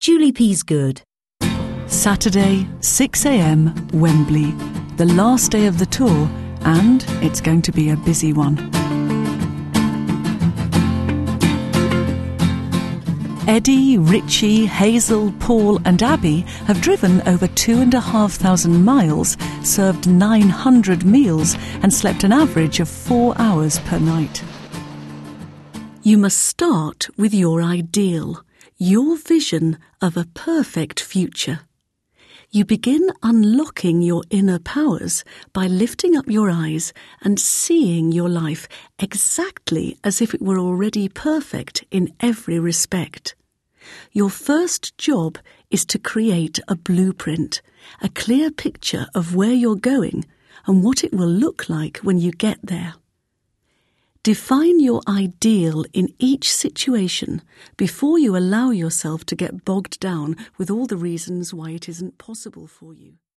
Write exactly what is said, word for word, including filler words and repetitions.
Julie Peasgood. Saturday, six a m, Wembley. The last day of the tour, and it's going to be a busy one. Eddie, Richie, Hazel, Paul and Abby have driven over two and a half thousand miles, served nine hundred meals and slept an average of four hours per night. You must start with your ideal, your vision of a perfect future. You begin unlocking your inner powers by lifting up your eyes and seeing your life exactly as if it were already perfect in every respect. Your first job is to create a blueprint, a clear picture of where you're going and what it will look like when you get there. Define your ideal in each situation before you allow yourself to get bogged down with all the reasons why it isn't possible for you.